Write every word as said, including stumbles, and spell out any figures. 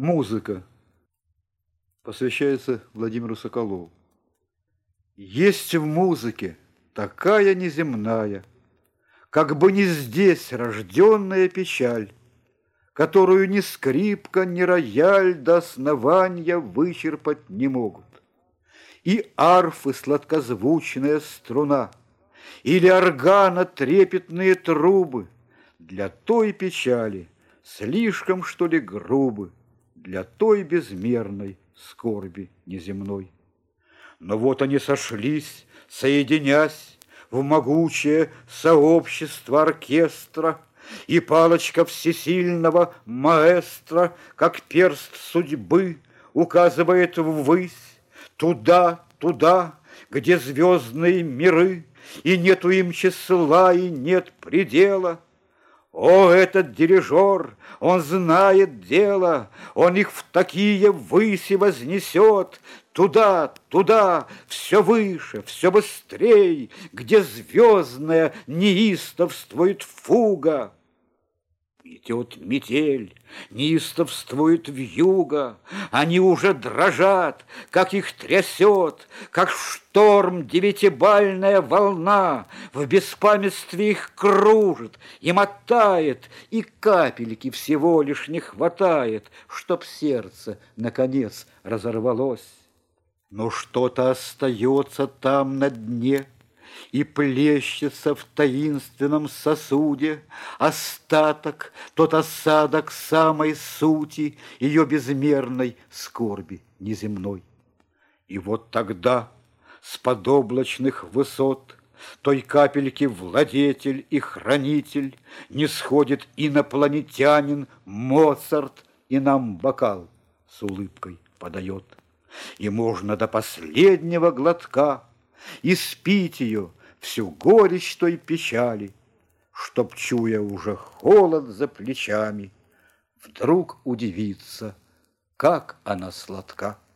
Музыка посвящается Владимиру Соколову. Есть в музыке такая неземная, как бы не здесь рожденная печаль, которую ни скрипка, ни рояль до основания вычерпать не могут. И арфы сладкозвучная струна, или органа трепетные трубы для той печали слишком, что ли, грубы, для той безмерной скорби неземной. Но вот они сошлись, соединясь в могучее сообщество оркестра, и палочка всесильного маэстро, как перст судьбы, указывает ввысь, туда, туда, где звездные миры, и нету им числа, и нет предела. О, этот дирижер, он знает дело, он их в такие выси вознесет, туда, туда, все выше, все быстрей, где звездная неистовствует фуга. Идет метель, неистовствует вьюга, они уже дрожат, как их трясет, как шторм девятибальная волна, в беспамятстве их кружит и мотает, и капельки всего лишь не хватает, чтоб сердце, наконец, разорвалось. Но что-то остается там на дне, и плещется в таинственном сосуде остаток, тот осадок самой сути ее безмерной скорби неземной. И вот тогда с подоблачных высот той капельки владетель и хранитель не сходит инопланетянин Моцарт и нам бокал с улыбкой подает. И можно до последнего глотка испить ее, всю горечь той печали, чтоб, чуя уже холод за плечами, вдруг удивиться, как она сладка.